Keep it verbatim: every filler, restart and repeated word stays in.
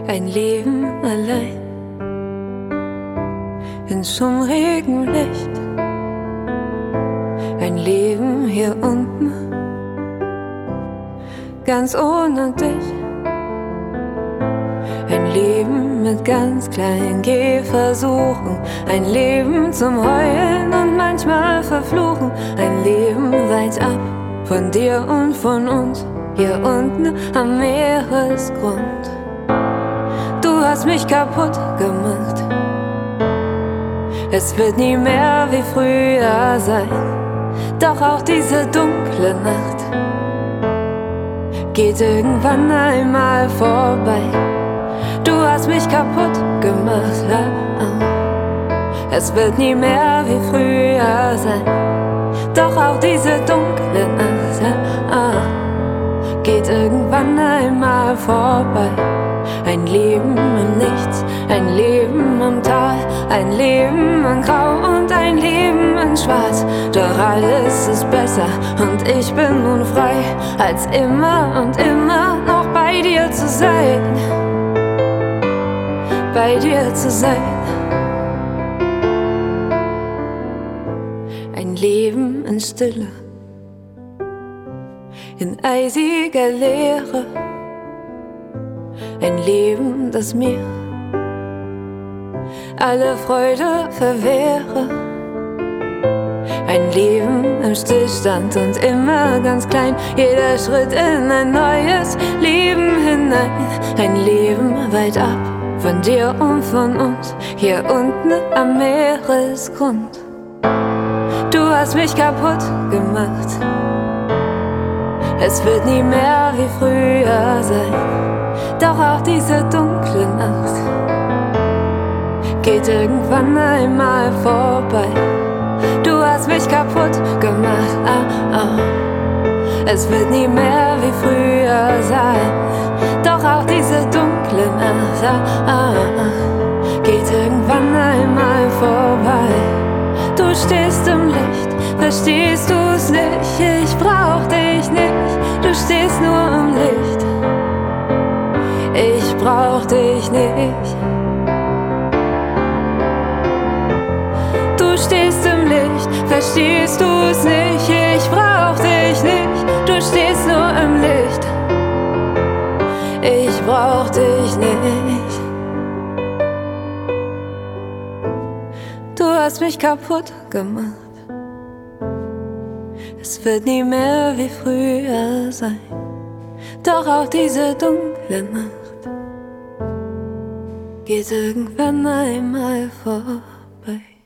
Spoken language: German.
Ein Leben allein in schummrigem Licht. Ein Leben hier unten, ganz ohne dich. Ein Leben mit ganz kleinen Gehversuchen. Ein Leben zum Heulen und manchmal verfluchen. Ein Leben weit ab von dir und von uns, hier unten am Meeresgrund. Du hast mich kaputt gemacht. Es wird nie mehr wie früher sein. Doch auch diese dunkle Nacht geht irgendwann einmal vorbei. Du hast mich kaputt gemacht, ja. Es wird nie mehr wie früher sein. Doch auch diese dunkle Nacht, ja, geht irgendwann einmal vorbei. Ein Leben im Nichts, ein Leben im Tal, ein Leben in Grau und ein Leben in Schwarz. Doch alles ist besser und ich bin nun frei, als immer und immer noch bei dir zu sein. Bei dir zu sein. Ein Leben in Stille, in eisiger Leere. Ein Leben, das mir alle Freude verwehre. Ein Leben im Stillstand und immer ganz klein. Jeder Schritt in ein neues Leben hinein. Ein Leben weit ab von dir und von uns, hier unten am Meeresgrund. Du hast mich kaputt gemacht. Es wird nie mehr wie früher sein. Doch auch diese dunkle Nacht geht irgendwann einmal vorbei. Du hast mich kaputt gemacht, ah, ah. Es wird nie mehr wie früher sein. Doch auch diese dunkle Nacht, ah, ah, geht irgendwann einmal vorbei. Du stehst im Licht, verstehst du's nicht? Ich brauch dich nicht, du stehst nur im Licht. Ich brauch dich nicht. Du stehst im Licht, verstehst du's nicht? Ich brauch dich nicht, du stehst nur im Licht. Ich brauch dich nicht. Du hast mich kaputt gemacht. Es wird nie mehr wie früher sein. Doch auch diese dunkle Nacht geht irgendwann einmal vorbei.